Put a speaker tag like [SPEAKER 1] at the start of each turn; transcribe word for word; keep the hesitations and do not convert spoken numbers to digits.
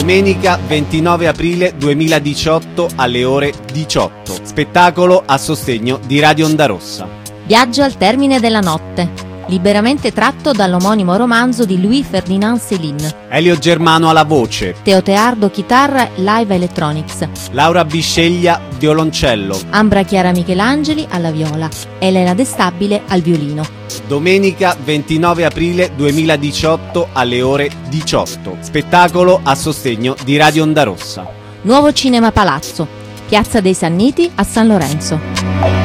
[SPEAKER 1] Domenica ventinove aprile duemiladiciotto alle ore diciotto. Spettacolo a sostegno di Radio Onda Rossa.
[SPEAKER 2] Viaggio al termine della notte, liberamente tratto dall'omonimo romanzo di Louis Ferdinand Céline.
[SPEAKER 1] Elio Germano alla voce,
[SPEAKER 2] Teo Teardo chitarra live electronics,
[SPEAKER 1] Laura Bisceglia violoncello,
[SPEAKER 2] Ambra Chiara Michelangeli alla viola, Elena De Stabile al violino.
[SPEAKER 1] Domenica ventinove aprile duemiladiciotto alle ore diciotto. Spettacolo a sostegno di Radio Onda Rossa.
[SPEAKER 2] Nuovo Cinema Palazzo, Piazza dei Sanniti a San Lorenzo.